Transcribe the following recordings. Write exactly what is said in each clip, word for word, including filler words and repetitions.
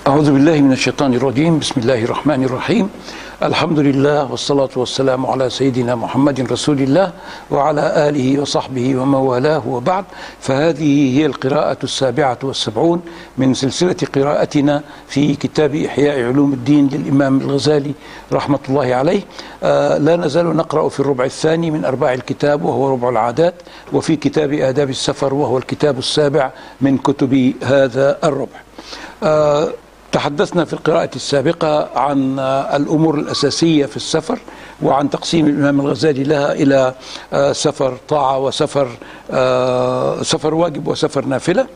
أعوذ بالله من الشيطان الرجيم. بسم الله الرحمن الرحيم. الحمد لله والصلاة والسلام على سيدنا محمد رسول الله وعلى آله وصحبه ومن والاه، وبعد. فهذه هي القراءة السابعة والسبعون من سلسلة قراءتنا في كتاب إحياء علوم الدين للإمام الغزالي رحمة الله عليه. آه لا نزال نقرأ في الربع الثاني من أرباع الكتاب وهو ربع العادات، وفي كتاب آداب السفر وهو الكتاب السابع من كتب هذا الربع. آه تحدثنا في القراءة السابقة عن الأمور الأساسية في السفر، وعن تقسيم الإمام الغزالي لها إلى سفر طاعة وسفر سفر واجب وسفر نافلة.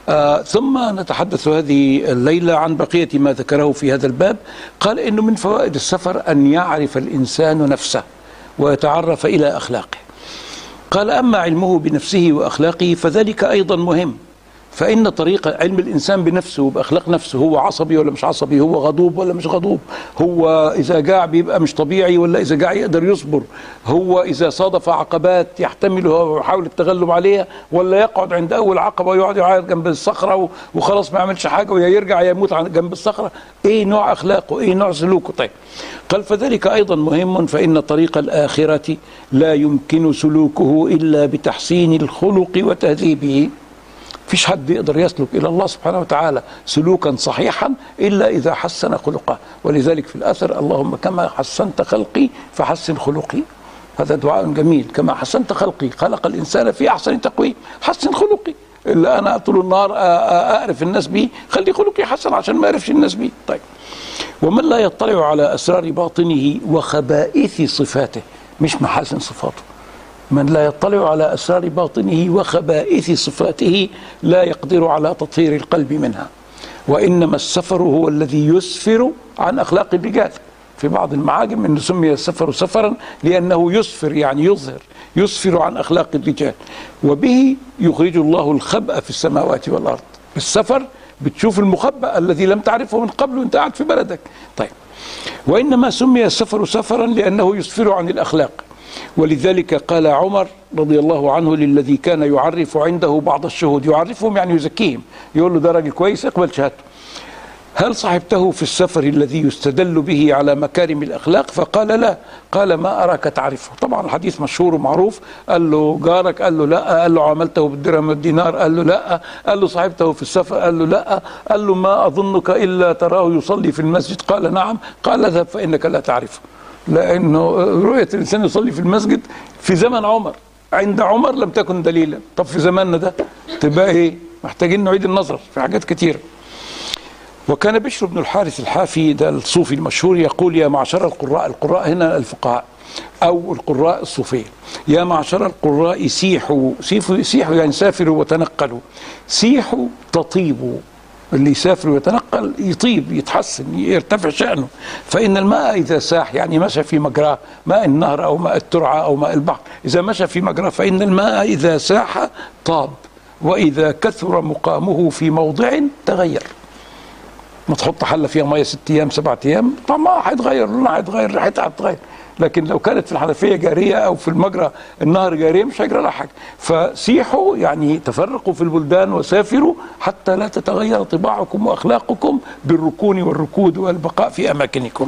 ثم نتحدث هذه الليلة عن بقية ما ذكره في هذا الباب. قال إنه من فوائد السفر أن يعرف الإنسان نفسه ويتعرف إلى أخلاقه. قال: أما علمه بنفسه وأخلاقه فذلك أيضا مهم، فإن طريق علم الإنسان بنفسه وبأخلاق نفسه، هو عصبي ولا مش عصبي، هو غضوب ولا مش غضوب، هو إذا جاع بيبقى مش طبيعي ولا إذا جاع يقدر يصبر، هو إذا صادف عقبات يحتملها ويحاول التغلب عليها، ولا يقعد عند أول عقبة ويقعد يعيط جنب الصخرة وخلاص ما يعملش حاجة ويرجع يموت جنب الصخرة. إيه نوع أخلاقه؟ إيه نوع سلوكه؟ طيب، قال: فذلك أيضا مهم، فإن طريق الآخرة لا يمكن سلوكه إلا بتحسين الخلق وتهذيبه. فيش حد يقدر يسلك إلى الله سبحانه وتعالى سلوكا صحيحا إلا إذا حسن خلقه. ولذلك في الأثر: اللهم كما حسنت خلقي فحسن خلقي. هذا دعاء جميل. كما حسنت خلقي، خلق الإنسان في أحسن تقويم، حسن خلقي. إلا أنا طول النهار أعرف الناس بي، خلي خلقي حسن عشان ما أعرفش الناس بي. طيب، ومن لا يطلع على أسرار باطنه وخبائث صفاته، مش محاسن صفاته، من لا يطلع على أسرار باطنه وخبائث صفاته لا يقدر على تطهير القلب منها. وإنما السفر هو الذي يسفر عن أخلاق الرجال. في بعض المعاجم أنه سمي السفر سفرا لأنه يسفر، يعني يظهر، يسفر عن أخلاق الرجال. وبه يخرج الله الخبأ في السماوات والأرض. بالسفر بتشوف المخبأ الذي لم تعرفه من قبل وانت قاعد في بلدك. طيب، وإنما سمي السفر سفرا لأنه يسفر عن الأخلاق. ولذلك قال عمر رضي الله عنه للذي كان يعرف عنده بعض الشهود، يعرفهم يعني يزكيهم، يقول له: ده راجل كويس اقبل شهادته: هل صحبته في السفر الذي يستدل به على مكارم الأخلاق؟ فقال: لا. قال: ما أراك تعرفه. طبعا الحديث مشهور ومعروف. قال له: جارك؟ قال له: لا. قال له: عملته بالدرهم والدينار؟ قال له: لا. قال له: صحبته في السفر؟ قال له: لا. قال له: ما أظنك إلا تراه يصلي في المسجد؟ قال: نعم. قال: اذهب فإنك لا تعرفه. لأنه رؤية الإنسان يصلي في المسجد في زمن عمر، عند عمر لم تكن دليلا. طب في زماننا ده تبقى إيه؟ محتاجين نعيد النظر في حاجات كتير. وكان بشر بن الحارث الحافي، ده الصوفي المشهور، يقول: يا معشر القراء، القراء هنا الفقهاء أو القراء الصوفية، يا معشر القراء سيحوا، سيحوا يعني سافروا وتنقلوا، سيحوا تطيبوا. اللي يسافر ويتنقل يطيب، يتحسن، يرتفع شأنه. فإن الماء إذا ساح، يعني مشى في مجراه، ماء النهر أو ماء الترعة أو ماء البحر، إذا مشى في مجراه فإن الماء إذا ساح طاب، وإذا كثر مقامه في موضع تغير. ما تحط حلة فيها مية ست أيام سبعة أيام، طعمها هيتغير، لونها هيتغير، ريحتها هتتغير. لكن لو كانت في الحنفية جارية أو في المجرى النهر جارية مش هيجرى لها حاجة. فسيحوا يعني تفرقوا في البلدان وسافروا حتى لا تتغير طباعكم وأخلاقكم بالركون والركود والبقاء في أماكنكم.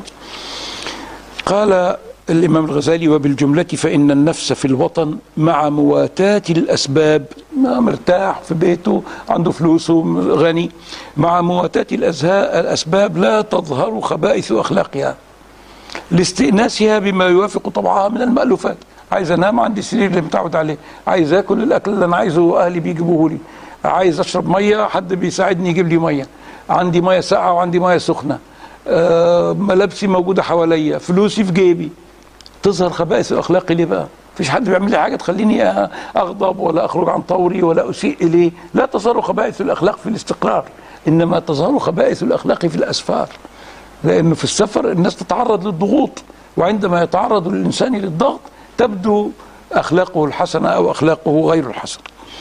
قال الإمام الغزالي: وبالجملة فإن النفس في الوطن مع مواتاة الأسباب، ما مرتاح في بيته، عنده فلوسه، غني، مع مواتاة الأسباب لا تظهر خبائث أخلاقها لاستئناسها بما يوافق طبعها من المألوفات. عايز انام، عندي السرير اللي متعود عليه، عايز اكل الاكل اللي انا عايزه اهلي بيجيبوه لي، عايز اشرب ميه حد بيساعدني يجيب لي ميه، عندي ميه ساقعه وعندي ميه سخنه، آه ملابسي موجوده حواليا، فلوسي في جيبي. تظهر خبائث الاخلاق ليه بقى؟ مفيش حد بيعمل لي حاجه تخليني اغضب ولا اخرج عن طوري ولا اسيء اليه. لا تظهر خبائث الاخلاق في الاستقرار، انما تظهر خبائث الاخلاق في الاسفار. لأنه في السفر الناس تتعرض للضغوط، وعندما يتعرض الإنسان للضغط تبدو أخلاقه الحسنة أو أخلاقه غير الحسنة.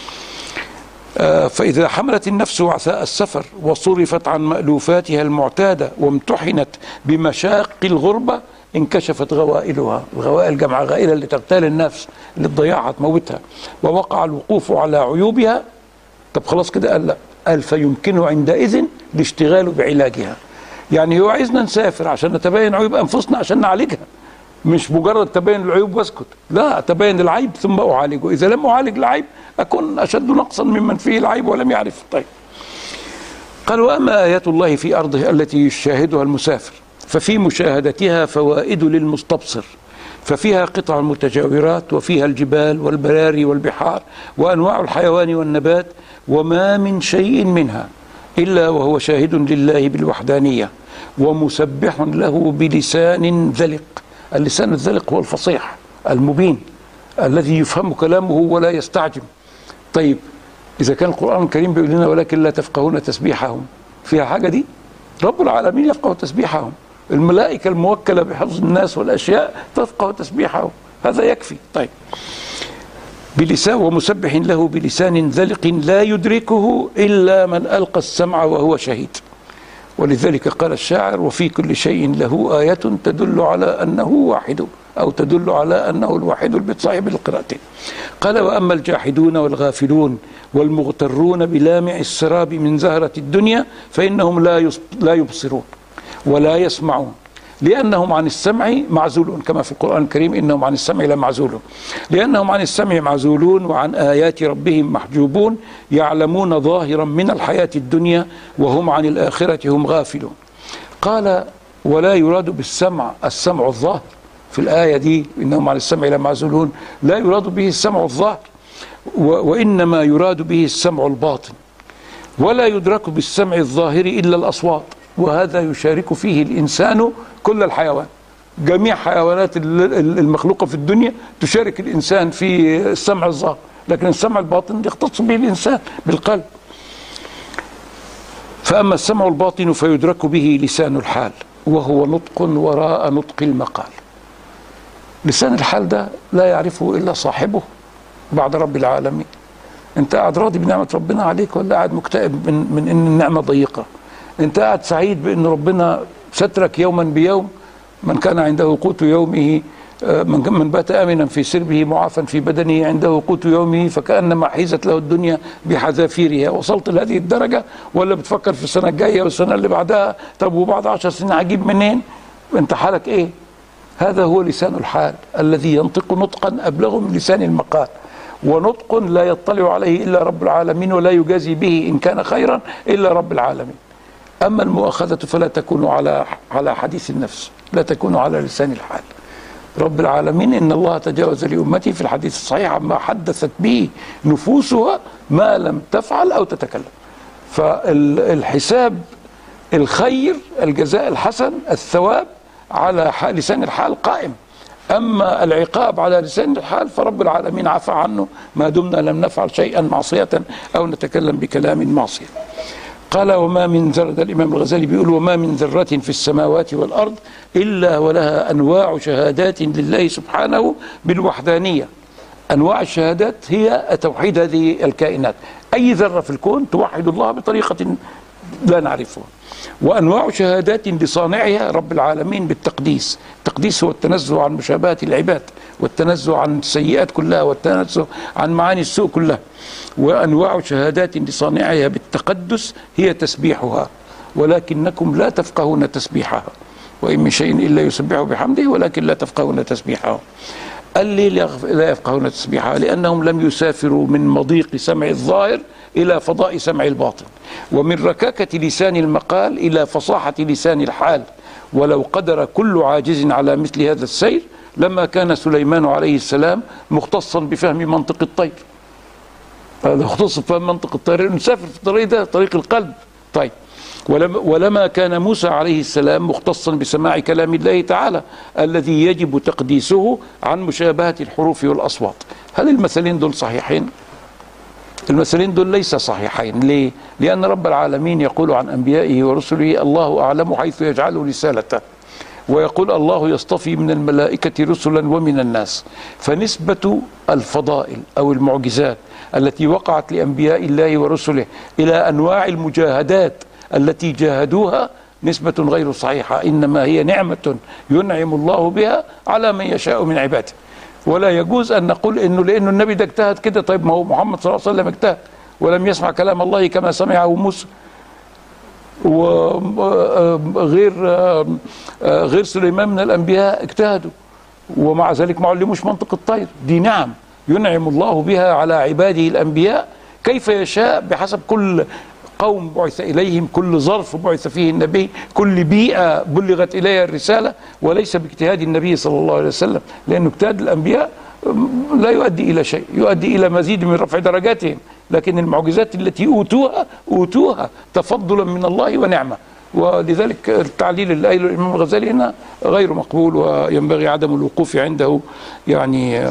آه فإذا حملت النفس وعثاء السفر وصرفت عن مألوفاتها المعتادة وامتحنت بمشاق الغربة انكشفت غوائلها. الغوائل جمع غائلة اللي تغتال النفس، اللي تضيعها تموتها. ووقع الوقوف على عيوبها. طب خلاص كده؟ قال لا، قال فيمكنه عندئذ الاشتغال بعلاجها. يعني هو عايزنا نسافر عشان نتبين عيوب أنفسنا عشان نعالجها، مش مجرد تبين العيوب واسكت، لا، تبين العيب ثم أعالجه. إذا لم أعالج العيب أكون أشد نقصا ممن فيه العيب ولم يعرف. طيب، قال وأما آيات الله في أرضه التي يشاهدها المسافر ففي مشاهدتها فوائد للمستبصر، ففيها قطع المتجاورات، وفيها الجبال والبراري والبحار وأنواع الحيوان والنبات، وما من شيء منها إلا وهو شاهد لله بالوحدانية ومسبح له بلسان ذلق. اللسان الذلق هو الفصيح المبين الذي يفهم كلامه ولا يستعجم. طيب، إذا كان القرآن الكريم بيقول لنا ولكن لا تفقهون تسبيحهم، فيها حاجة دي؟ رب العالمين يفقه تسبيحهم، الملائكة الموكلة بحفظ الناس والأشياء تفقه تسبيحهم، هذا يكفي. طيب، بلسان ومسبح له بلسان ذلق لا يدركه إلا من ألقى السمع وهو شهيد. ولذلك قال الشاعر وفي كل شيء له آية تدل على أنه واحد، أو تدل على أنه الواحد البيت صاحب القراءتين. قال وأما الجاحدون والغافلون والمغترون بلامع السراب من زهرة الدنيا فإنهم لا لا يبصرون ولا يسمعون لأنهم عن السمع معزولون، كما في القرآن الكريم إنهم عن السمع لمعزولون، لأنهم عن السمع معزولون وعن آيات ربهم محجوبون، يعلمون ظاهرا من الحياة الدنيا وهم عن الآخرة هم غافلون. قال ولا يراد بالسمع السمع الظاهر في الآية دي، إنهم عن السمع لمعزولون، لا يراد به السمع الظاهر، وإنما يراد به السمع الباطن. ولا يدرك بالسمع الظاهر إلا الأصوات، وهذا يشارك فيه الإنسان كل الحيوان، جميع حيوانات المخلوقة في الدنيا تشارك الإنسان في السمع الظاهر، لكن السمع الباطن يختص به الإنسان بالقلب. فأما السمع الباطن فيدرك به لسان الحال، وهو نطق وراء نطق المقال. لسان الحال ده لا يعرفه إلا صاحبه بعد رب العالمين. أنت قاعد راضي بنعمة ربنا عليك، ولا قاعد مكتئب من, من إن النعمة ضيقة؟ أنت قاعد سعيد بأن ربنا سترك يوما بيوم، من كان عنده قوت يومه، من من بات آمنا في سربه معافا في بدنه عنده قوت يومه فكأنما حيزت له الدنيا بحذافيرها. وصلت لهذه الدرجة ولا بتفكر في السنة الجاية والسنة اللي بعدها؟ طب وبعد عشر سنين هجيب منين؟ أنت حالك إيه؟ هذا هو لسان الحال الذي ينطق نطقا أبلغ من لسان المقال، ونطق لا يطلع عليه إلا رب العالمين، ولا يجازي به إن كان خيرا إلا رب العالمين. أما المؤاخذة فلا تكون على على حديث النفس، لا تكون على لسان الحال. رب العالمين إن الله تجاوز لأمتي في الحديث الصحيح عما حدثت به نفوسها ما لم تفعل أو تتكلم. فالحساب الخير، الجزاء الحسن، الثواب على لسان الحال قائم. أما العقاب على لسان الحال فرب العالمين عفى عنه ما دمنا لم نفعل شيئا معصية أو نتكلم بكلام معصية. قال وما من ذرة، الإمام الغزالي بيقول وما من ذرة في السماوات والأرض إلا ولها أنواع شهادات لله سبحانه بالوحدانية. أنواع الشهادات هي توحيد هذه الكائنات، أي ذرة في الكون توحد الله بطريقة لا نعرفها. وأنواع شهادات لصانعها رب العالمين بالتقديس. التقديس هو التنزه عن مشابهة العباد، والتنزه عن السيئات كلها، والتنزه عن معاني السوء كلها. وأنواع شهادات لصانعها بالتقدس هي تسبيحها، ولكنكم لا تفقهون تسبيحها، وإن من شيء إلا يسبح بحمده ولكن لا تفقهون تسبيحها. قال لي لا يفقهون تسبيحها؟ لأنهم لم يسافروا من مضيق سمع الظاهر إلى فضاء سمع الباطن، ومن ركاكة لسان المقال إلى فصاحة لسان الحال. ولو قدر كل عاجز على مثل هذا السير لما كان سليمان عليه السلام مختصا بفهم منطق الطير. هذا مختص بفهم منطق الطير، نسافر في الطريق ده طريق القلب. طيب، ولما كان موسى عليه السلام مختصا بسماع كلام الله تعالى الذي يجب تقديسه عن مشابهة الحروف والأصوات. هل المثلين دول صحيحين؟ المثلين دول ليس صحيحين. ليه؟ لأن رب العالمين يقول عن أنبيائه ورسله الله أعلم حيث يجعل رسالته، ويقول الله يصطفي من الملائكة رسلا ومن الناس. فنسبة الفضائل أو المعجزات التي وقعت لأنبياء الله ورسله إلى أنواع المجاهدات التي جاهدوها نسبة غير صحيحة، إنما هي نعمة ينعم الله بها على من يشاء من عباده. ولا يجوز أن نقول إنه لأنه النبي ده اجتهد كده، طيب ما هو محمد صلى الله عليه وسلم اجتهد ولم يسمع كلام الله كما سمعه موسى، وغير غير سليمان من الأنبياء اجتهدوا ومع ذلك ما علموش منطق الطير. دي نعم ينعم الله بها على عباده الأنبياء كيف يشاء بحسب كل قوم بعث إليهم، كل ظرف بعث فيه النبي، كل بيئة بلغت إليها الرسالة، وليس باجتهاد النبي صلى الله عليه وسلم، لأنه اجتهاد الأنبياء لا يؤدي إلى شيء، يؤدي إلى مزيد من رفع درجاتهم، لكن المعجزات التي أوتوها أوتوها تفضلا من الله ونعمة. ولذلك التعليل اللي قايله الإمام الغزالي هنا غير مقبول وينبغي عدم الوقوف عنده. يعني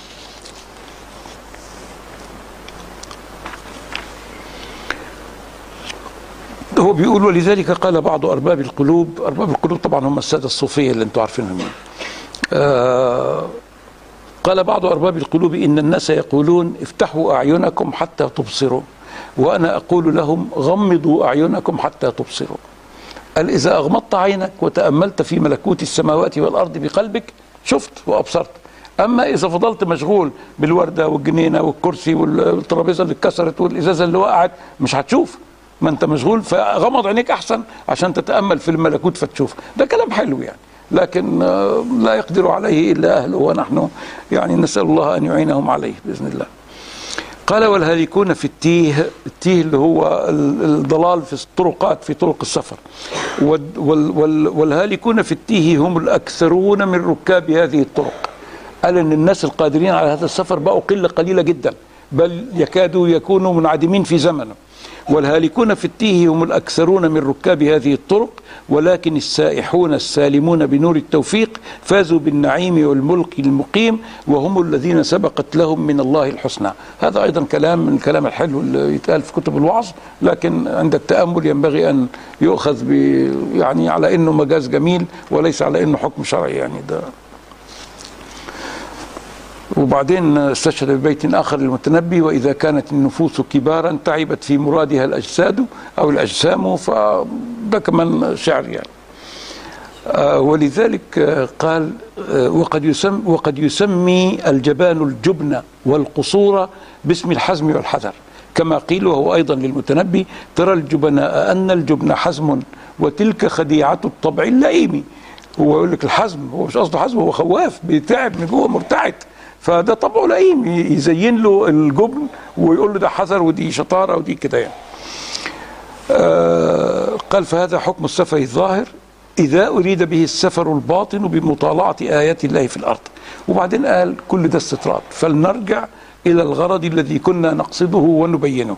هو بيقول ولذلك قال بعض أرباب القلوب، أرباب القلوب طبعا هم السادة الصوفية اللي انتم عارفينهم، آه قال بعض أرباب القلوب إن الناس يقولون افتحوا أعينكم حتى تبصروا، وأنا أقول لهم غمضوا أعينكم حتى تبصروا. قال إذا أغمضت عينك وتأملت في ملكوت السماوات والأرض بقلبك شفت وأبصرت، أما إذا فضلت مشغول بالوردة والجنينة والكرسي والترابيزة اللي اتكسرت والإزازة اللي وقعت مش هتشوف، ما أنت مشغول، فغمض عينيك أحسن عشان تتأمل في الملكوت فتشوف. ده كلام حلو يعني، لكن لا يقدر عليه إلا أهله، ونحن يعني نسأل الله أن يعينهم عليه بإذن الله. قال والهالكون في التيه، التيه اللي هو الضلال في الطرقات في طرق السفر، والهالكون في التيه هم الأكثرون من ركاب هذه الطرق. قال إن الناس القادرين على هذا السفر بقوا قلة قليلة جدا، بل يكادوا يكونوا منعدمين في زمنه. والهالكون في التيه هم الأكثرون من ركاب هذه الطرق، ولكن السائحون السالمون بنور التوفيق فازوا بالنعيم والملك المقيم، وهم الذين سبقت لهم من الله الحسنى. هذا أيضا كلام من الكلام الحلو اللي يتقال في كتب الوعظ، لكن عند التأمل ينبغي أن يؤخذ ب يعني على أنه مجاز جميل وليس على أنه حكم شرعي يعني. ده وبعدين استشهد ببيت آخر للمتنبي وإذا كانت النفوس كبارا تعبت في مرادها الأجساد أو الأجسام، فده كمان شعر يعني. آه ولذلك آه قال آه وقد يسمي, وقد يسمي الجبان الجبن والقصور باسم الحزم والحذر، كما قيل وهو أيضا للمتنبي ترى الجبناء أن الجبن حزم وتلك خديعة الطبع اللئيم. هو يقول لك الحزم، هو مش قصده حزم، هو خواف بيتعب من جوه مرتعد، فده طبعه لئيم يزين له الجبن ويقول له ده حذر ودي شطارة ودي كده يعني. آه قال فهذا حكم السفر الظاهر إذا أريد به السفر الباطن بمطالعة آيات الله في الأرض. وبعدين قال كل ده استطراد، فلنرجع إلى الغرض الذي كنا نقصده ونبينه.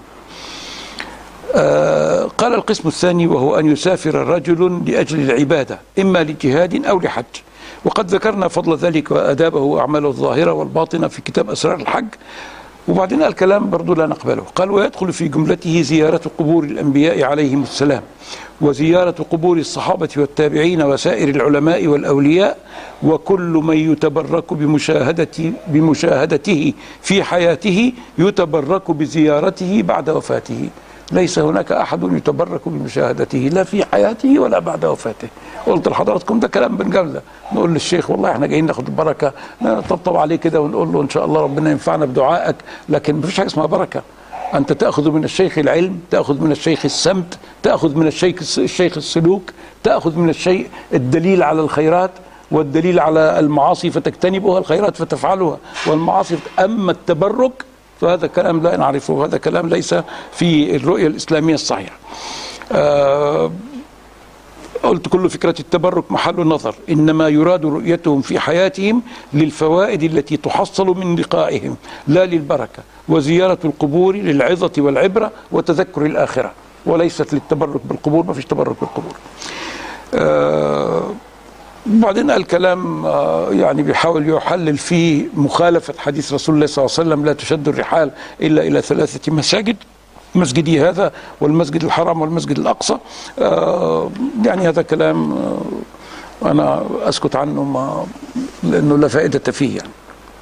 آه قال القسم الثاني وهو أن يسافر الرجل لأجل العبادة إما لجهاد أو لحج، وقد ذكرنا فضل ذلك وأدابه وأعماله الظاهرة والباطنة في كتاب أسرار الحج. وبعدين قال كلام برضو لا نقبله، قال ويدخل في جملته زيارة قبور الأنبياء عليهم السلام، وزيارة قبور الصحابة والتابعين وسائر العلماء والأولياء، وكل من يتبرك بمشاهدة بمشاهدته في حياته يتبرك بزيارته بعد وفاته. ليس هناك أحد يتبرك بمشاهدته لا في حياته ولا بعد وفاته. قلت لحضراتكم ده كلام بنجامله، نقول للشيخ والله احنا جايين ناخد البركة، نطبطب عليه كده ونقول له إن شاء الله ربنا ينفعنا بدعائك، لكن مفيش حاجة اسمها بركة. أنت تأخذ من الشيخ العلم، تأخذ من الشيخ السمت، تأخذ من الشيخ الشيخ السلوك، تأخذ من الشيء الدليل على الخيرات والدليل على المعاصي فتجتنبها، الخيرات فتفعلها والمعاصي. أما التبرك فهذا كلام لا نعرفه، هذا كلام ليس في الرؤية الإسلامية الصحيحة. آه قلت كل فكرة التبرك محل نظر، إنما يراد رؤيتهم في حياتهم للفوائد التي تحصل من لقائهم لا للبركة، وزيارة القبور للعظة والعبرة وتذكر الآخرة، وليست للتبرك بالقبور، ما فيش تبرك بالقبور. آه وبعدين الكلام يعني بيحاول يحلل فيه مخالفة حديث رسول الله صلى الله عليه وسلم لا تشد الرحال إلا إلى ثلاثة مساجد، مسجدي هذا والمسجد الحرام والمسجد الأقصى. يعني هذا كلام أنا أسكت عنه ما لأنه لا فائدة فيه يعني.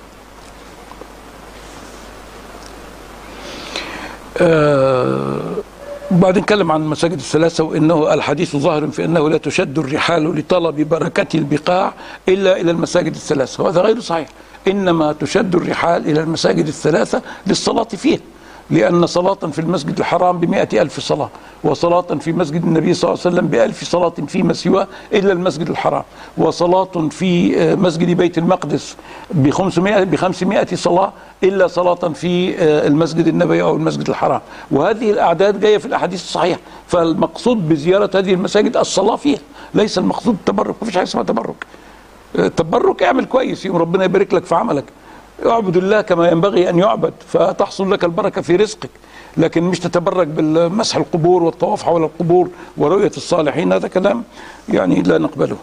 وبعدين نتكلم عن المساجد الثلاثة، وإنه الحديث ظاهر في أنه لا تشد الرحال لطلب بركة البقاع إلا إلى المساجد الثلاثة، وهذا غير صحيح. إنما تشد الرحال إلى المساجد الثلاثة للصلاة فيها، لأن صلاة في المسجد الحرام بمائة ألف صلاة، وصلاة في مسجد النبي صلى الله عليه وسلم بألف صلاة فيما سواه إلا المسجد الحرام، وصلاة في مسجد بيت المقدس بخمسمائة بخمسمائة صلاة إلا صلاة في المسجد النبوي أو المسجد الحرام. وهذه الأعداد جاية في الأحاديث الصحيحة. فالمقصود بزيارة هذه المساجد الصلاة فيها، ليس المقصود التبرك. مفيش حاجة اسمها تبرك. تبرك اعمل كويس يوم ربنا يبارك لك في عملك، اعبد الله كما ينبغي أن يعبد فتحصل لك البركة في رزقك، لكن مش تتبرك بالمسح القبور والطواف حول القبور ورؤية الصالحين. هذا كلام يعني لا نقبله.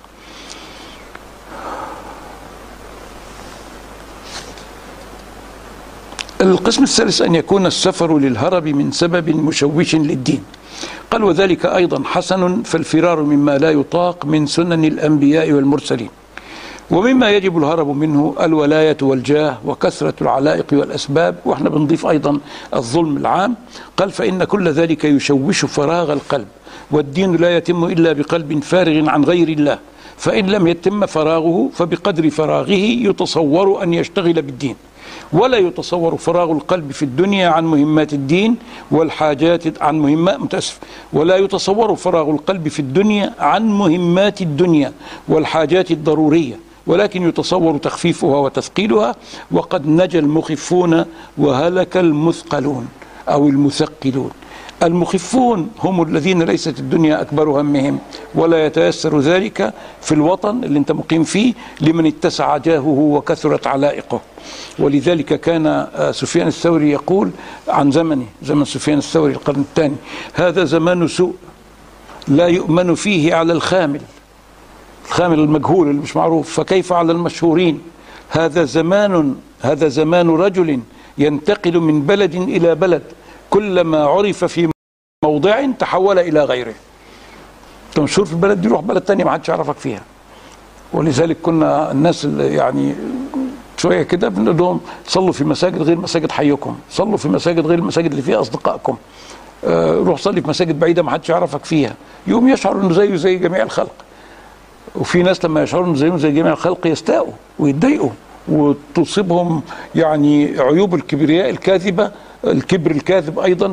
القسم الثالث أن يكون السفر للهرب من سبب مشوش للدين. قال وذلك أيضا حسن، فالفرار مما لا يطاق من سنن الأنبياء والمرسلين. ومما يجب الهرب منه الولاية والجاه وكثرة العلائق والأسباب، وإحنا بنضيف أيضا الظلم العام. قال فإن كل ذلك يشوش فراغ القلب، والدين لا يتم إلا بقلب فارغ عن غير الله، فإن لم يتم فراغه فبقدر فراغه يتصور أن يشتغل بالدين، ولا يتصور فراغ القلب في الدنيا عن مهمات الدين والحاجات عن مهمات متأسف ولا يتصور فراغ القلب في الدنيا عن مهمات الدنيا والحاجات الضرورية، ولكن يتصور تخفيفها وتثقيلها. وقد نجا المخفون وهلك المثقلون أو المثقلون. المخفون هم الذين ليست الدنيا أكبر همهم، ولا يتيسر ذلك في الوطن اللي انت مقيم فيه لمن اتسع جاهه وكثرت علائقه. ولذلك كان سفيان الثوري يقول عن زمنه، زمن سفيان الثوري القرن الثاني: هذا زمان سوء لا يؤمن فيه على الخامل، الخامل المجهول اللي مش معروف، فكيف على المشهورين. هذا زمان هذا زمان رجل ينتقل من بلد إلى بلد، كلما عرف في موضع تحول إلى غيره. انت مشهور في البلد دي، روح بلد تانية ما حدش يعرفك فيها. ولذلك كنا الناس اللي يعني شوية كده بنقول لهم صلوا في مساجد غير مساجد حيكم، صلوا في مساجد غير المساجد اللي فيها أصدقائكم، آه روح صلي في مساجد بعيدة ما حدش يعرفك فيها. يوم يشعر انه زيه زي جميع الخلق. وفي ناس لما يشعروا انه زيهم زي جميع الخلق يستاءوا ويتضايقوا وتصيبهم يعني عيوب الكبرياء الكاذبة، الكبر الكاذب أيضا،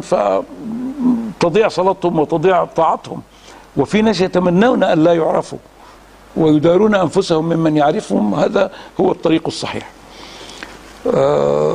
فتضيع صلاتهم وتضيع طاعتهم. وفي ناس يتمنون أن لا يعرفوا ويدارون أنفسهم ممن يعرفهم. هذا هو الطريق الصحيح. أه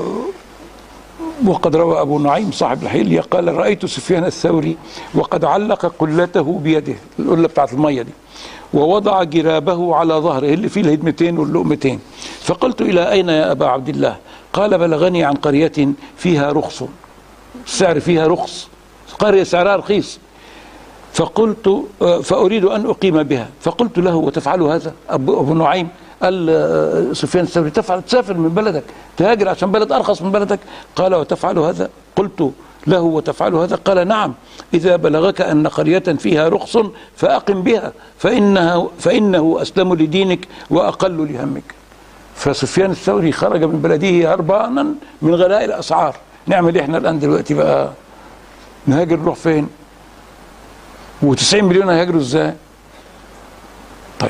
وقد روى أبو نعيم صاحب الحلية قال: رأيت سفيان الثوري وقد علق قلته بيده، القلة بتاعت المية دي، ووضع جرابه على ظهره اللي فيه الهدمتين واللقمتين، فقلت: إلى أين يا أبا عبد الله؟ قال: بلغني عن قرية فيها رخص، السعر فيها رخص، قرية سعرها رخيص، فقلت فأريد أن أقيم بها. فقلت له: وتفعل هذا؟ أبو نعيم قال سفيان الثوري: تفعل، تسافر من بلدك تهاجر عشان بلد أرخص من بلدك؟ قال: وتفعل هذا؟ قلت له: وتفعل هذا؟ قال: نعم، إذا بلغك أن قرية فيها رخص فأقم بها، فإنها فإنه أسلم لدينك وأقل لهمك. فسفيان الثوري خرج من بلده هربانا من غلاء الأسعار. نعمل إحنا الآن دلوقتي بقى؟ نهاجر نروح فين؟ وتسعين مليون هيهاجروا إزاي؟ طيب،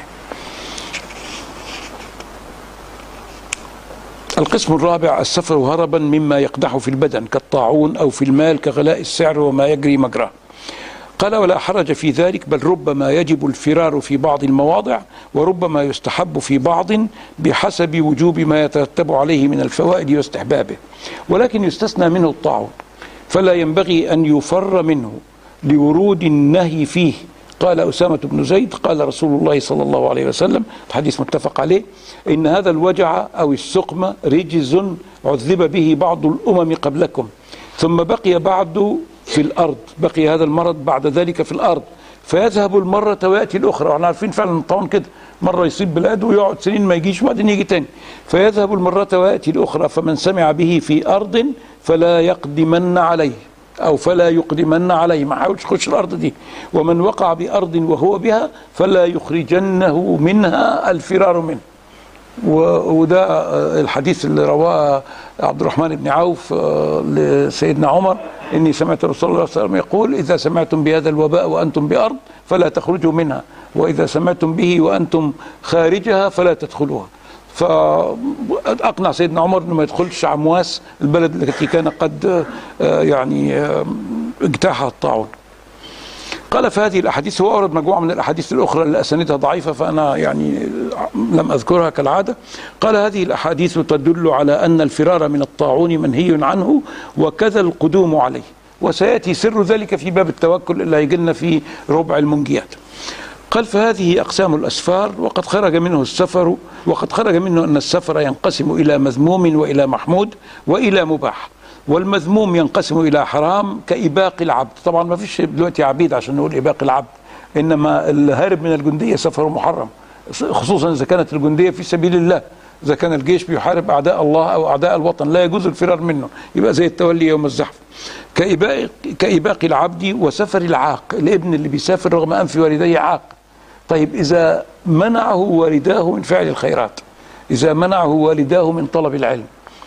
القسم الرابع: السفر هربا مما يقدح في البدن كالطاعون أو في المال كغلاء السعر وما يجري مجراه. قال: ولا حرج في ذلك، بل ربما يجب الفرار في بعض المواضع، وربما يستحب في بعض بحسب وجوب ما يترتب عليه من الفوائد واستحبابه، ولكن يستثنى منه الطاعون، فلا ينبغي أن يفر منه لورود النهي فيه. قال أسامة بن زيد: قال رسول الله صلى الله عليه وسلم، الحديث متفق عليه: إن هذا الوجع أو السقم رجز عذب به بعض الأمم قبلكم، ثم بقي بعد في الأرض، بقي هذا المرض بعد ذلك في الأرض، فيذهب المرة ويأتي الأخرى. واحنا عارفين فعلا الطاعون كده، مرة يصيب بلاد ويقعد سنين ما يجيش وبعدين يجي تاني، فيذهب المرة ويأتي الأخرى. فمن سمع به في أرض فلا يقدمن عليه، أو فلا يقدمن عليه، ما حاولش يخش الأرض دي. ومن وقع بأرض وهو بها فلا يخرجنه منها الفرار منه. وده الحديث اللي رواه عبد الرحمن بن عوف لسيدنا عمر: إني سمعت رسول الله صلى الله عليه وسلم يقول: إذا سمعتم بهذا الوباء وأنتم بأرض فلا تخرجوا منها، وإذا سمعتم به وأنتم خارجها فلا تدخلوها. فأقنع سيدنا عمر أنه ما يدخلش عمواس البلد التي كان قد يعني اجتاحها الطاعون. قال فهذه الأحاديث، هو أورد مجموعة من الأحاديث الأخرى اللي أسانيدها ضعيفة فأنا يعني لم أذكرها كالعادة. قال هذه الأحاديث تدل على أن الفرار من الطاعون منهي عنه وكذا القدوم عليه، وسيأتي سر ذلك في باب التوكل اللي هيجي لنا في ربع المنجيات. قال فهذه أقسام الأسفار، وقد خرج منه السفر وقد خرج منه أن السفر ينقسم إلى مذموم وإلى محمود وإلى مباح. والمذموم ينقسم إلى حرام كإباق العبد، طبعا ما فيش دلوقتي عبيد عشان نقول إباق العبد، إنما الهارب من الجندية سفره محرم، خصوصا إذا كانت الجندية في سبيل الله. إذا كان الجيش بيحارب أعداء الله أو أعداء الوطن لا يجوز الفرار منه، يبقى زي التولي يوم الزحف. كإباق, كإباق العبد وسفر العاق، الابن اللي بيسافر رغم أنف والديه عاق. طيب إذا منعه والداه من فعل الخيرات، إذا منعه والداه من طلب العلم،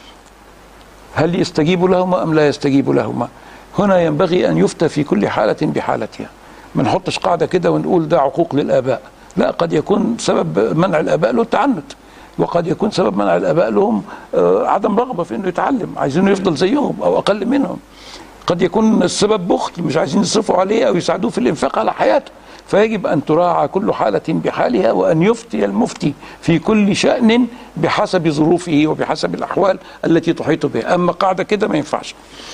هل يستجيب لهما أم لا يستجيب لهما؟ هنا ينبغي أن يفتى في كل حالة بحالتها، ما نحطش قاعدة كده ونقول ده عقوق للآباء. لا، قد يكون سبب منع الآباء له التعنت، وقد يكون سبب منع الآباء لهم عدم رغبة في أنه يتعلم، عايزينه يفضل زيهم أو أقل منهم. قد يكون السبب بخل، مش عايزين يصرفوا عليه أو يساعدوه في الإنفاق على حياته. فيجب أن تراعى كل حالة بحالها، وأن يفتي المفتي في كل شأن بحسب ظروفه وبحسب الأحوال التي تحيط به. أما قاعدة كده ما ينفعش.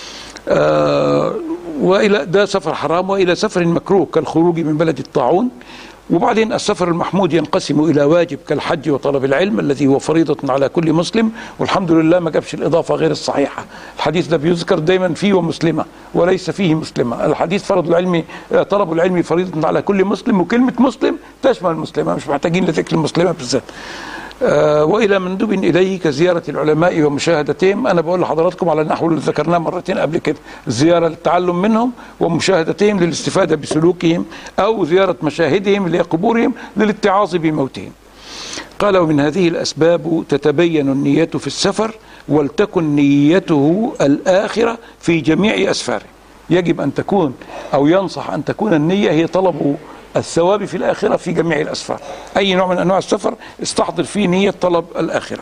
آه وإلى ده سفر حرام، وإلى سفر مكروه كالخروج من بلد الطاعون. وبعدين السفر المحمود ينقسم إلى واجب كالحج وطلب العلم الذي هو فريضة على كل مسلم، والحمد لله ما جابش الإضافة غير الصحيحة. الحديث ده بيذكر دايما فيه ومسلمة وليس فيه مسلمة. الحديث فرض العلم طلب العلم فريضة على كل مسلم، وكلمة مسلم تشمل المسلمة، مش محتاجين لذكر المسلمة بالذات. آه وإلى مندوب إليه كزيارة العلماء ومشاهدتهم. أنا بقول لحضراتكم على النحو اللي ذكرناه مرتين قبل كده، زيارة للتعلم منهم ومشاهدتهم للاستفادة بسلوكهم، أو زيارة مشاهدهم اللي هي قبورهم للاتعاظ بموتهم. قال ومن هذه الأسباب تتبين النية في السفر، ولتكن نيته الآخرة في جميع أسفاره. يجب أن تكون أو ينصح أن تكون النية هي طلب الثواب في الآخرة في جميع الأسفار. أي نوع من أنواع السفر استحضر فيه نية طلب الآخرة.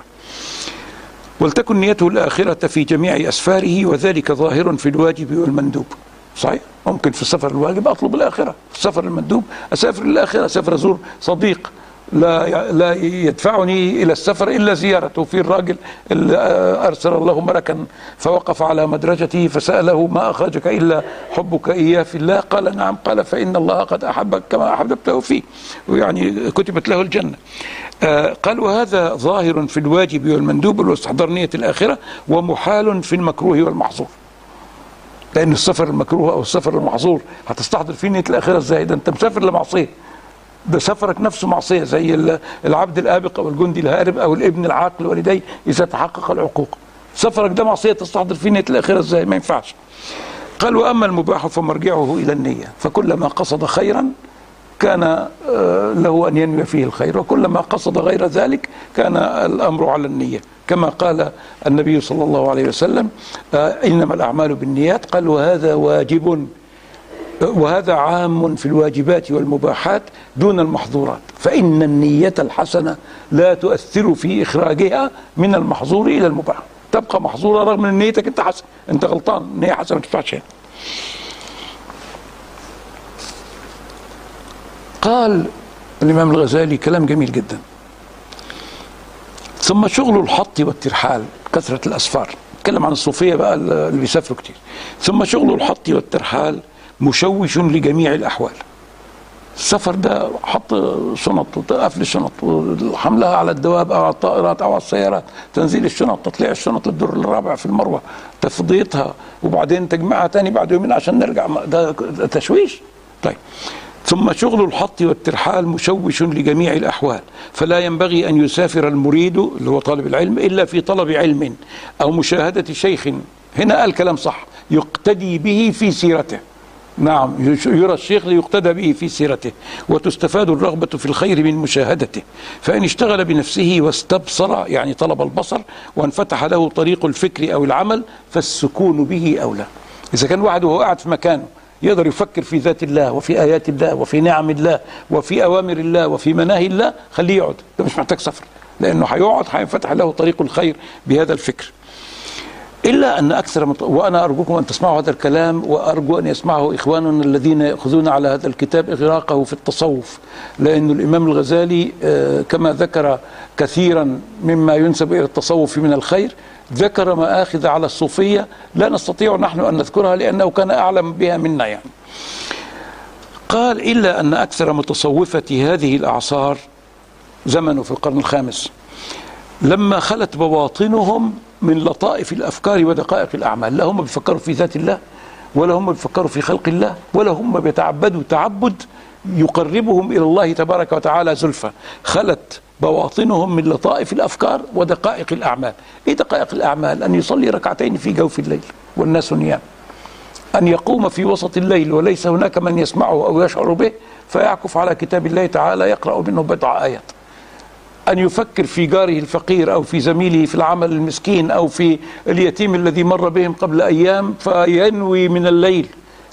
ولتكن نيته الآخرة في جميع أسفاره، وذلك ظاهر في الواجب والمندوب. صحيح، ممكن في السفر الواجب أطلب الآخرة، في السفر المندوب أسافر للآخرة، أسافر أزور صديق لا لا يدفعني إلى السفر إلا زيارته. في الراجل اللي أرسل الله ملكا فوقف على مدرجته فسأله ما أخرجك إلا حبك إياه في الله؟ قال نعم. قال فإن الله قد أحبك كما أحببته فيه، ويعني كتبت له الجنة. آه قال وهذا ظاهر في الواجب والمندوب واستحضار نية الآخرة، ومحال في المكروه والمحظور. لأن السفر المكروه أو السفر المحظور هتستحضر فيه نية الآخرة إزاي؟ ده أنت مسافر لمعصية، ده سفرك نفسه معصية، زي العبد الآبق أو الجندي الهارب أو الابن العاق لوالديه إذا تحقق العقوق. سفرك ده معصية تستحضر فيه نية الآخرة إزاي؟ ما ينفعش. قال وأما المباح فمرجعه إلى النية، فكلما قصد خيرا كان له أن ينوي فيه الخير، وكلما قصد غير ذلك كان الأمر على النية، كما قال النبي صلى الله عليه وسلم إنما الأعمال بالنيات. قال وهذا واجب، وهذا عام في الواجبات والمباحات دون المحظورات، فإن النية الحسنة لا تؤثر في إخراجها من المحظور إلى المباح، تبقى محظورة رغم من نيتك أنت حسن، أنت غلطان، النية حسنة ما تنفعش. قال الإمام الغزالي كلام جميل جدا: ثم شغل الحط والترحال، كثرة الأسفار، اتكلم عن الصوفية بقى اللي بيسافروا كتير. ثم شغل الحط والترحال مشوش لجميع الأحوال. السفر ده حط شنط وقفل الشنط وحملها على الدواب أو على الطائرات أو على السيارات، تنزيل الشنط، تطليع الشنط للدور الرابع في المروة، تفضيتها، وبعدين تجمعها تاني بعد يومين عشان نرجع، ده تشويش. طيب، ثم شغل الحط والترحال مشوش لجميع الأحوال، فلا ينبغي أن يسافر المريد اللي هو طالب العلم إلا في طلب علم أو مشاهدة شيخ، هنا قال كلام صح، يقتدي به في سيرته. نعم، يرى الشيخ ليقتدى به في سيرته، وتستفاد الرغبة في الخير من مشاهدته. فإن اشتغل بنفسه واستبصر، يعني طلب البصر، وانفتح له طريق الفكر أو العمل، فالسكون به أولى. إذا كان واحد وهو قاعد في مكانه يقدر يفكر في ذات الله وفي آيات الله وفي نعم الله وفي أوامر الله وفي مناهي الله، خليه يقعد، ده مش محتاج سفر. لأنه هيقعد هينفتح له طريق الخير بهذا الفكر. إلا أن أكثر مط... وأنا أرجوكم أن تسمعوا هذا الكلام، وأرجو أن يسمعه إخواننا الذين يأخذون على هذا الكتاب إغراقه في التصوف، لأن الإمام الغزالي كما ذكر كثيرا مما ينسب إلى التصوف من الخير، ذكر مآخذ على الصوفية لا نستطيع نحن أن نذكرها لأنه كان أعلم بها منا يعني. قال: إلا أن أكثر متصوفة هذه الأعصار زمنوا في القرن الخامس لما خلت بواطنهم من لطائف الأفكار ودقائق الأعمال، لا هم بيفكروا في ذات الله، ولا هم بيفكروا في خلق الله، ولا هم بيتعبدوا تعبد يقربهم إلى الله تبارك وتعالى زلفى. خلت بواطنهم من لطائف الأفكار ودقائق الأعمال. إيه دقائق الأعمال؟ أن يصلي ركعتين في جوف الليل والناس نيام، أن يقوم في وسط الليل وليس هناك من يسمعه أو يشعر به فيعكف على كتاب الله تعالى يقرأ منه بضع آيات، أن يفكر في جاره الفقير أو في زميله في العمل المسكين أو في اليتيم الذي مر بهم قبل أيام فينوي من الليل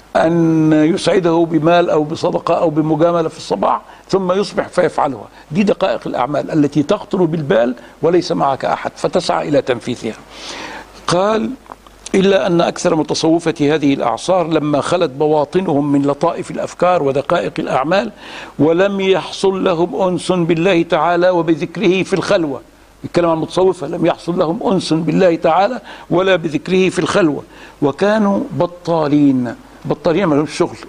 أن يسعده بمال أو بصدقة أو بمجاملة في الصباح ثم يصبح فيفعلها. دي دقائق الأعمال التي تخطر بالبال وليس معك أحد فتسعى إلى تنفيذها. قال: إلا أن أكثر متصوفة هذه الأعصار لما خلت بواطنهم من لطائف الأفكار ودقائق الأعمال ولم يحصل لهم أنس بالله تعالى وبذكره في الخلوة. الكلام عن المتصوفة لم يحصل لهم أنس بالله تعالى ولا بذكره في الخلوة، وكانوا بطالين. بطالين ما لهمش شغل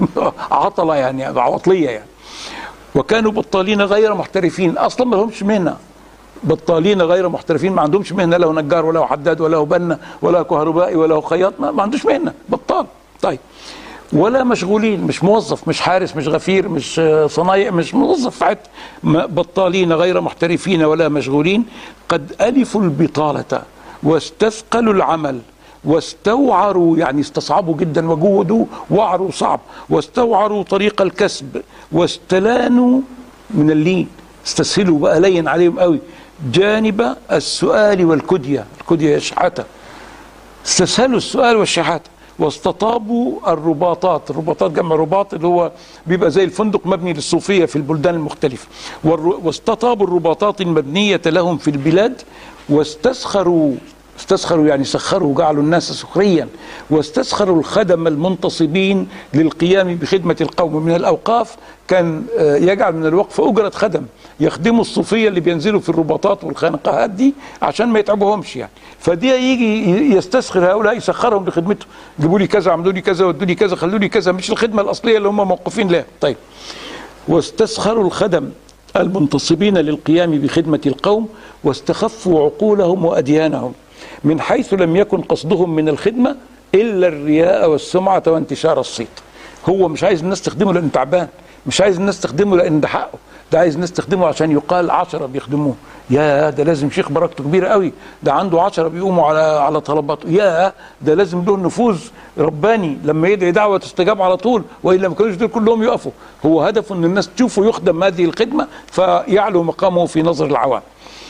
عطلة يعني، عطلية يعني. وكانوا بطالين غير محترفين، أصلا ما لهمش مهنة. بطالين غير محترفين، ما عندهمش مهنة، لا هو نجار ولا هو حداد ولا هو بنا ولا كهربائي ولا هو خياط، ما, ما عندوش مهنة، بطال. طيب، ولا مشغولين، مش موظف، مش حارس، مش غفير، مش صنايع، مش موظف في حته. بطالين غير محترفين ولا مشغولين، قد ألفوا البطالة واستثقلوا العمل واستوعروا، يعني استصعبوا جدا وجودوا وعروا صعب، واستوعروا طريق الكسب واستلانوا من اللين، استسهلوا بقى لين عليهم قوي جانب السؤال والكدية. الكدية شحاتة، استسهلوا السؤال والشحاتة، واستطابوا الرباطات. الرباطات جمع رباط اللي هو بيبقى زي الفندق مبني للصوفية في البلدان المختلفة. واستطابوا الرباطات المبنية لهم في البلاد، واستسخروا استسخروا يعني سخروا، جعلوا الناس سخريا، واستسخروا الخدم المنتصبين للقيام بخدمة القوم. من الأوقاف كان يجعل من الوقف أجرة خدم يخدموا الصوفية اللي بينزلوا في الرباطات والخانقاهات دي عشان ما يتعبوهمش يعني. فدي يجي يستسخر هؤلاء، يسخرهم لخدمته، جيبوا لي كذا، عملوا لي كذا، ودوا لي كذا، خلوا لي كذا، مش الخدمة الأصلية اللي هم موقفين لها. طيب، واستسخروا الخدم المنتصبين للقيام بخدمة القوم، واستخفوا عقولهم وأديانهم، من حيث لم يكن قصدهم من الخدمة إلا الرياء والسمعة وانتشار الصيت. هو مش عايز الناس تخدمه لأنه تعبان، مش عايز الناس تخدمه لأن ده حقه، ده عايز الناس تخدمه عشان يقال عشرة بيخدموه. يا ده لازم شيخ بركته كبيرة قوي، ده عنده عشرة بيقوموا على على طلباته. يا ده لازم له نفوذ رباني، لما يدعي دعوة تستجاب على طول، وإلا ما كانوش دول كلهم يقفوا. هو هدفه إن الناس تشوفه يخدم هذه الخدمة فيعلو مقامه في نظر العوام.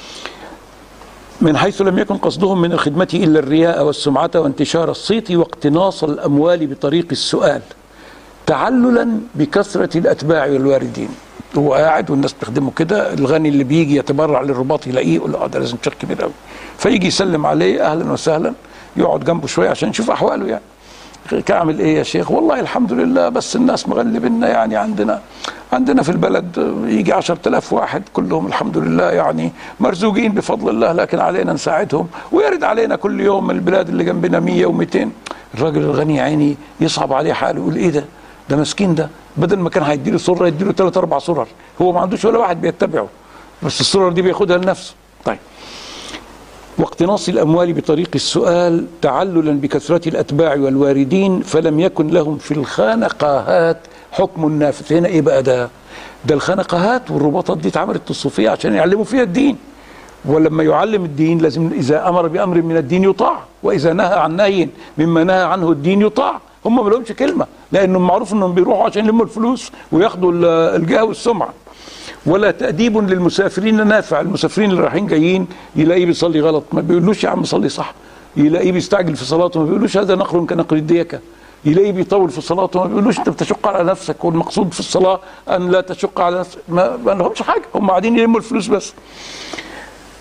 من حيث لم يكن قصدهم من الخدمة إلا الرياء والسمعة وانتشار الصيت واقتناص الأموال بطريق السؤال، تعللا بكثرة الأتباع والواردين. هو قاعد والناس بتخدمه كده، الغني اللي بيجي يتبرع للرباط يلاقيه يقول له ده لازم شيخ كبير قوي، فيجي يسلم عليه أهلا وسهلا، يقعد جنبه شوية عشان يشوف أحواله يعني. كعمل ايه يا شيخ؟ والله الحمد لله، بس الناس مغلبنا يعني، عندنا عندنا في البلد يجي عشرة آلاف واحد كلهم الحمد لله يعني مرزوقين بفضل الله، لكن علينا نساعدهم، ويرد علينا كل يوم من البلاد اللي جنبنا مية ومئتين. الراجل الغني عيني يصعب عليه حاله، يقول ايه ده؟ ده مسكين، ده بدل ما كان هيديله سرة يديله ثلاث اربع سرر، هو ما عندوش ولا واحد بيتبعه، بس السرر دي بياخدها لنفسه. طيب، واقتناص الأموال بطريق السؤال تعللا بكثرة الأتباع والواردين، فلم يكن لهم في الخانقاهات حكم نافذ. هنا إيه بقى ده؟ ده الخانقاهات والرباطات دي اتعملت الصوفية عشان يعلموا فيها الدين، ولما يعلم الدين لازم إذا أمر بأمر من الدين يطاع، وإذا نهى عن نهي مما نهى عنه الدين يطاع. هم ما لهمش كلمة، لأنهم معروف أنهم بيروحوا عشان يلموا الفلوس وياخدوا الجاه والسمعة. ولا تأديب للمسافرين نافع، المسافرين اللي رايحين جايين يلاقيه بيصلي غلط ما بيقولوش يا عم صلي صح، يلاقيه بيستعجل في صلاته ما بيقولوش هذا نقر كنقر الديكة، يلاقيه بيطول في صلاته ما بيقولوش انت بتشق على نفسك، والمقصود في الصلاة أن لا تشق على نفسك. ما, ما لهمش حاجة، هم قاعدين يلموا الفلوس بس.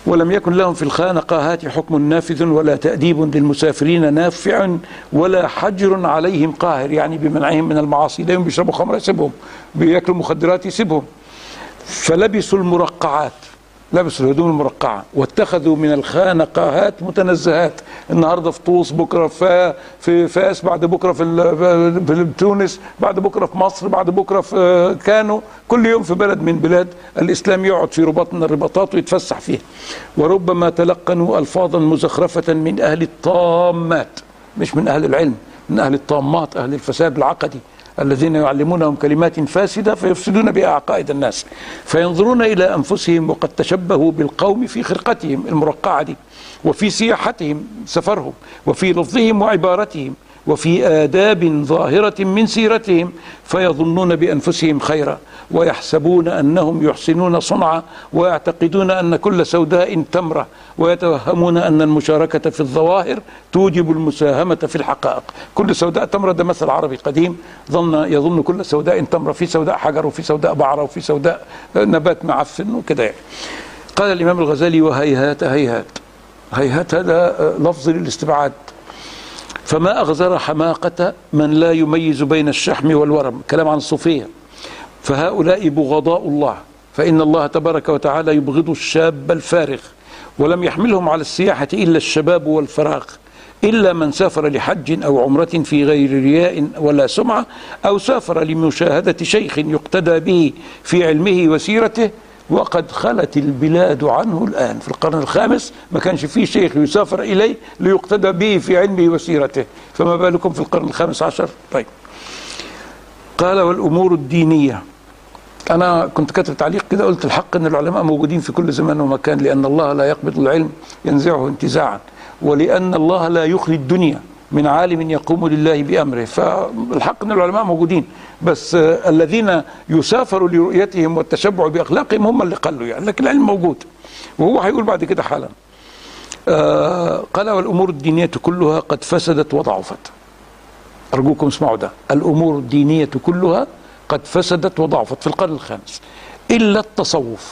ولم يكن لهم في الخانقاهات حكم نافذ ولا تأديب للمسافرين نافع ولا حجر عليهم قاهر، يعني بمنعهم من المعاصي. لا بيشربوا خمر يسيبهم، بياكلوا مخدرات يسيبهم. فلبسوا المرقعات، لبسوا الهدوم المرقعة، واتخذوا من الخانقاهات متنزهات. النهارده في طوس، بكره في في فاس، بعد بكره في في تونس، بعد بكره في مصر، بعد بكره في كانوا، كل يوم في بلد من بلاد الاسلام يقعد في رباط من الرباطات ويتفسح فيها. وربما تلقنوا الفاظا مزخرفة من اهل الطامات، مش من اهل العلم، من اهل الطامات، اهل الفساد العقدي الذين يعلمونهم كلمات فاسدة فيفسدون بها عقائد الناس. فينظرون إلى أنفسهم وقد تشبهوا بالقوم في خرقتهم المرقعة دي، وفي سياحتهم سفرهم، وفي لفظهم وعبارتهم، وفي آداب ظاهرة من سيرتهم، فيظنون بأنفسهم خيرا ويحسبون أنهم يحسنون صنعا ويعتقدون أن كل سوداء تمرة، ويتوهمون أن المشاركة في الظواهر توجب المساهمة في الحقائق. كل سوداء تمرة ده مثل عربي قديم، ظن يظن كل سوداء تمرة، في سوداء حجر وفي سوداء بعرة وفي سوداء نبات معفن وكده يعني. قال الإمام الغزالي: وهيهات هيهات. هيهات هذا لفظ للاستبعاد. فما أغزر حماقة من لا يميز بين الشحم والورم، كلام عن الصوفية. فهؤلاء بغضاء الله، فإن الله تبارك وتعالى يبغض الشاب الفارغ، ولم يحملهم على السياحة إلا الشباب والفراغ، إلا من سافر لحج أو عمرة في غير رياء ولا سمعة، أو سافر لمشاهدة شيخ يقتدى به في علمه وسيرته، وقد خلت البلاد عنه الآن. في القرن الخامس ما كانش فيه شيخ يسافر إليه ليقتدى به في علمه وسيرته، فما بالكم في القرن الخامس عشر. طيب، قال: والأمور الدينية. أنا كنت كاتب تعليق كده، قلت الحق أن العلماء موجودين في كل زمان ومكان، لأن الله لا يقبض العلم ينزعه انتزاعا، ولأن الله لا يخلي الدنيا من عالم يقوم لله بأمره. فالحق أن العلماء موجودين، بس الذين يسافروا لرؤيتهم والتشبع بأخلاقهم هم اللي قالوا يعني، لكن العلم موجود. وهو هيقول بعد كده حالا. آه قال: والأمور الدينية كلها قد فسدت وضعفت. أرجوكم اسمعوا ده: الأمور الدينية كلها قد فسدت وضعفت في القرن الخامس إلا التصوف،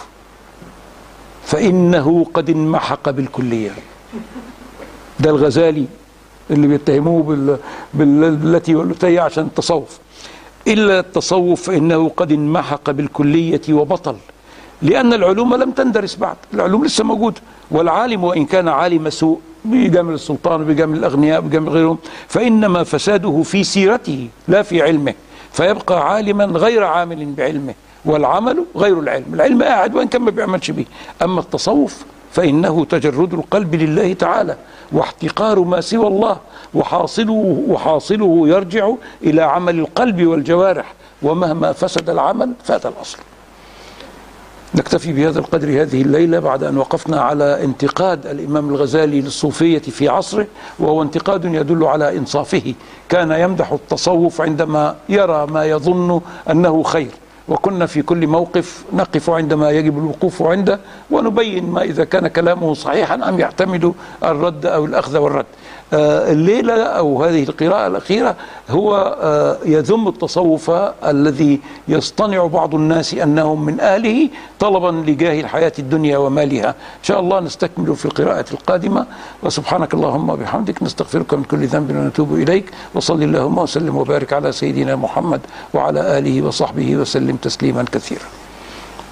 فإنه قد انمحق بالكلية. ده الغزالي اللي بيتهموه بال... بال... بالتي والتي عشان التصوف. إلا التصوف فإنه قد انمحق بالكلية وبطل، لأن العلوم لم تندرس بعد، العلوم لسه موجودة. والعالم وإن كان عالم سوء بيجامل السلطان وبيجامل الأغنياء وبيجامل غيرهم، فإنما فساده في سيرته لا في علمه، فيبقى عالما غير عامل بعلمه، والعمل غير العلم. العلم قاعد وإن كان ما بيعملش به. أما التصوف فإنه تجرد القلب لله تعالى واحتقار ما سوى الله، وحاصله, وحاصله يرجع إلى عمل القلب والجوارح، ومهما فسد العمل فات الأصل. نكتفي بهذا القدر هذه الليلة، بعد أن وقفنا على انتقاد الإمام الغزالي للصوفية في عصره، وهو انتقاد يدل على إنصافه. كان يمدح التصوف عندما يرى ما يظن أنه خير، وكنا في كل موقف نقف عندما يجب الوقوف عنده، ونبين ما إذا كان كلامه صحيحا أم يعتمد الرد أو الأخذ والرد. آه الليلة أو هذه القراءة الأخيرة هو آه يذم التصوف الذي يصطنع بعض الناس أنهم من أهله طلبا لجاه الحياة الدنيا ومالها. إن شاء الله نستكمل في القراءة القادمة. وسبحانك اللهم وبحمدك، نستغفرك من كل ذنب ونتوب إليك. وصل اللهم وسلم وبارك على سيدنا محمد وعلى آله وصحبه وسلم تسليما كثيرا.